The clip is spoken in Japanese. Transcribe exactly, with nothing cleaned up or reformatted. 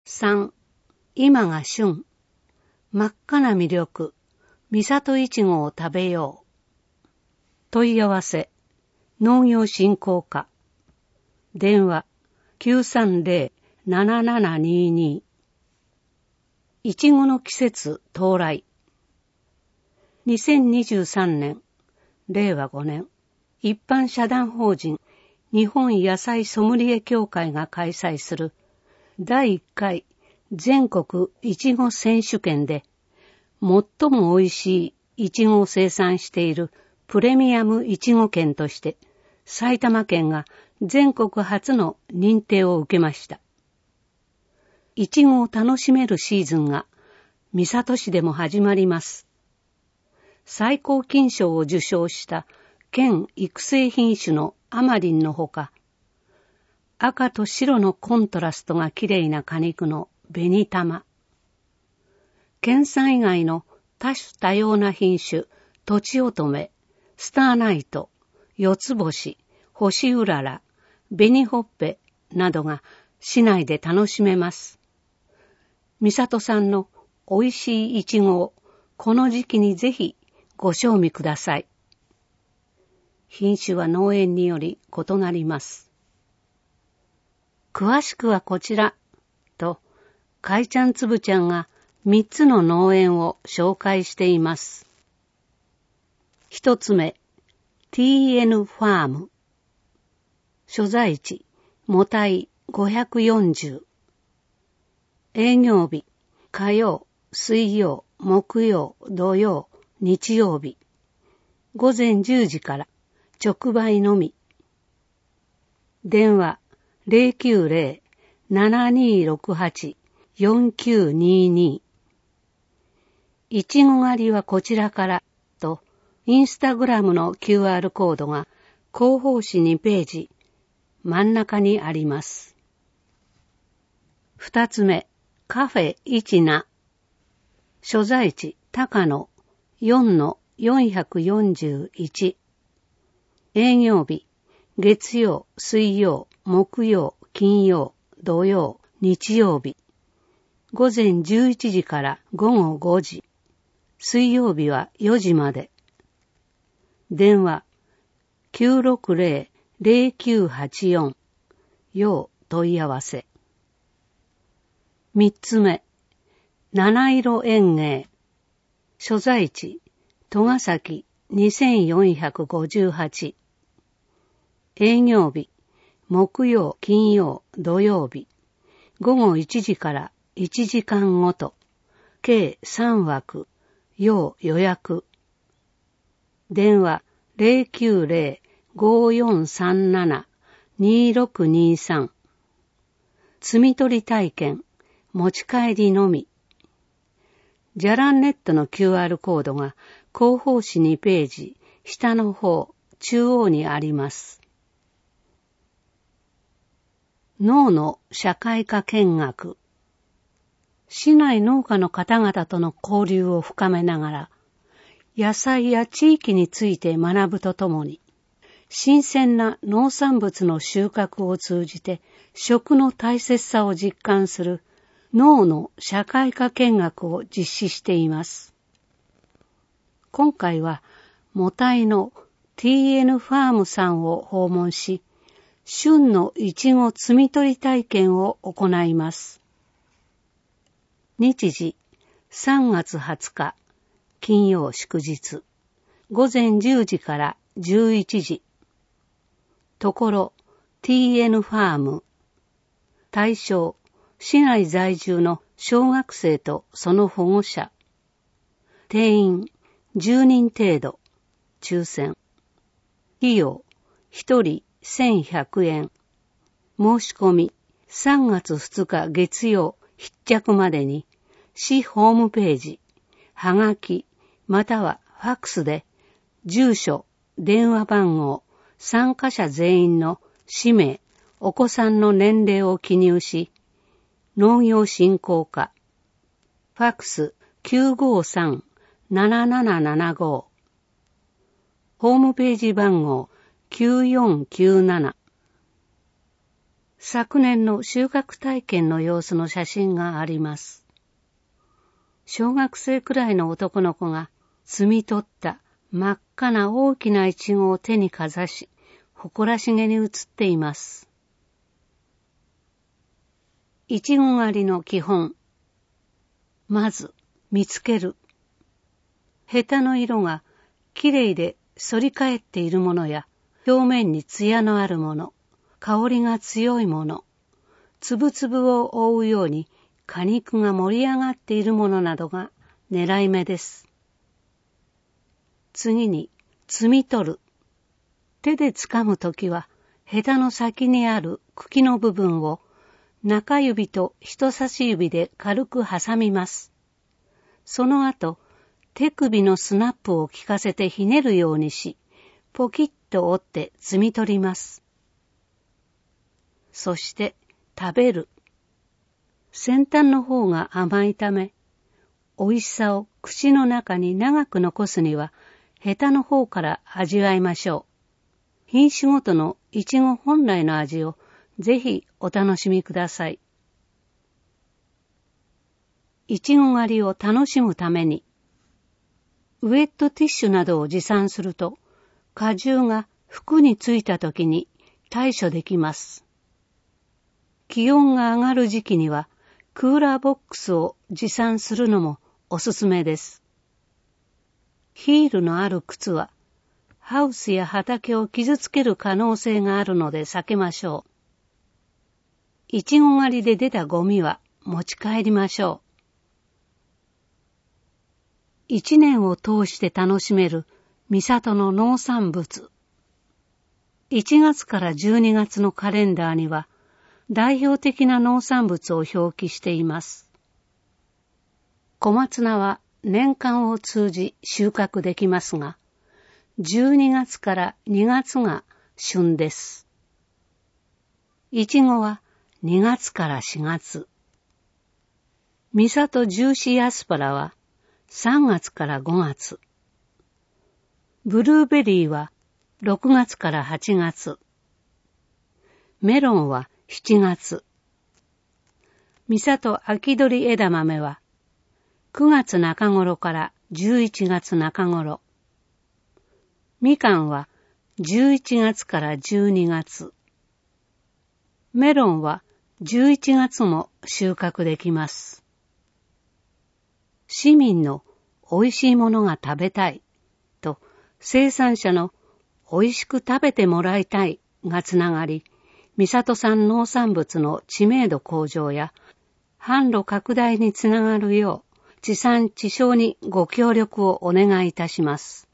さん、今が旬。真っ赤な魅力。三郷いちごを食べよう。問い合わせ。農業振興課。電話 きゅうさんゼロ ななななにに。いちごの季節到来。にせんにじゅうさんねん、れいわごねん、一般社団法人日本野菜ソムリエ協会が開催するだいいっかい全国いちご選手権で最も美味しいいちごを生産しているプレミアムいちご県として埼玉県が全国初の認定を受けました。いちごを楽しめるシーズンが三郷市でも始まります。最高金賞を受賞した県育成品種のアマリンのほか、赤と白のコントラストがきれいな果肉の紅玉、県産以外の多種多様な品種、とちおとめ、スターナイト、四つ星、星うらら、紅ほっぺなどが市内で楽しめます。三郷産の美味しいいちごをこの時期にぜひご賞味ください。品種は農園により異なります。詳しくはこちらと、かいちゃんつぶちゃんがみっつの農園を紹介しています。一つ目、ティーエヌ ファーム。所在地、もたいごひゃくよんじゅう。営業日、火曜、水曜、木曜、土曜、日曜日。ごぜんじゅうじから直売のみ。電話ゼロきゅうゼロ ななにろくはち よんきゅうにに。いちご狩りはこちらからとインスタグラムの キューアール コードが広報誌にページ真ん中にあります。二つ目、カフェいちな。所在地高野 よんのよんひゃくよんじゅういち。営業日月曜、水曜、木曜、金曜、土曜、日曜日。ごぜんじゅういちじからごごごじ。水曜日はよじまで。電話きゅうろくゼロ ゼロきゅうはちよん。要問い合わせ。三つ目、七色園芸。所在地戸ヶ崎にせんよんひゃくごじゅうはち。営業日木曜、金曜、土曜日。ごごいちじからいちじかんごと。計さんわく。要予約。電話ゼロきゅうゼロ ごよんさんなな にろくにさん。摘み取り体験、持ち帰りのみ。じゃらんネットの キューアール コードが広報誌にページ、下の方、中央にあります。農の社会科見学。市内農家の方々との交流を深めながら、野菜や地域について学ぶとともに、新鮮な農産物の収穫を通じて食の大切さを実感する農の社会科見学を実施しています。今回は、もたいの ティーエヌ ファームさんを訪問し、旬のいちご摘み取り体験を行います。日時さんがつはつか、金曜祝日、ごぜんじゅうじからじゅういちじ。ところ ティーエヌ ファーム。対象、市内在住の小学生とその保護者。定員じゅうにん程度。抽選。費用ひとりせんひゃくえん。申し込みさんがつふつか月曜必着までに市ホームページ、はがきまたはファックスで住所、電話番号、参加者全員の氏名、お子さんの年齢を記入し、農業振興課、ファックス きゅうごさん ななななななご、ホームページ番号きゅうよんきゅうなな。 昨年の収穫体験の様子の写真があります。小学生くらいの男の子が摘み取った真っ赤な大きなイチゴを手にかざし、誇らしげに写っています。イチゴ狩りの基本。まず、見つける。ヘタの色がきれいで反り返っているものや、表面に艶のあるもの、香りが強いもの、つぶつぶを覆うように果肉が盛り上がっているものなどが狙い目です。次に、摘み取る。手で掴むときは、ヘタの先にある茎の部分を中指と人差し指で軽く挟みます。その後、手首のスナップを効かせてひねるようにし、ポキッと折って摘み取ります。そして、食べる。先端の方が甘いため、美味しさを口の中に長く残すには、ヘタの方から味わいましょう。品種ごとのイチゴ本来の味をぜひお楽しみください。イチゴ狩りを楽しむために、ウエットティッシュなどを持参すると、果汁が服についたときに対処できます。気温が上がる時期には、クーラーボックスを持参するのもおすすめです。ヒールのある靴は、ハウスや畑を傷つける可能性があるので避けましょう。イチゴ狩りで出たゴミは持ち帰りましょう。一年を通して楽しめる三郷の農産物。いちがつからじゅうにがつのカレンダーには代表的な農産物を表記しています。小松菜は年間を通じ収穫できますが、じゅうにがつからにがつが旬です。いちごはにがつからしがつ。三郷ジューシーアスパラはさんがつからごがつ。ブルーベリーはろくがつからはちがつ。メロンはしちがつ。三郷秋取枝豆はくがつなか頃からじゅういちがつなか頃。みかんはじゅういちがつからじゅうにがつ。メロンはじゅういちがつも収穫できます。市民の美味しいものが食べたいと生産者の美味しく食べてもらいたいがつながり、三郷産農産物の知名度向上や販路拡大につながるよう地産地消にご協力をお願いいたします。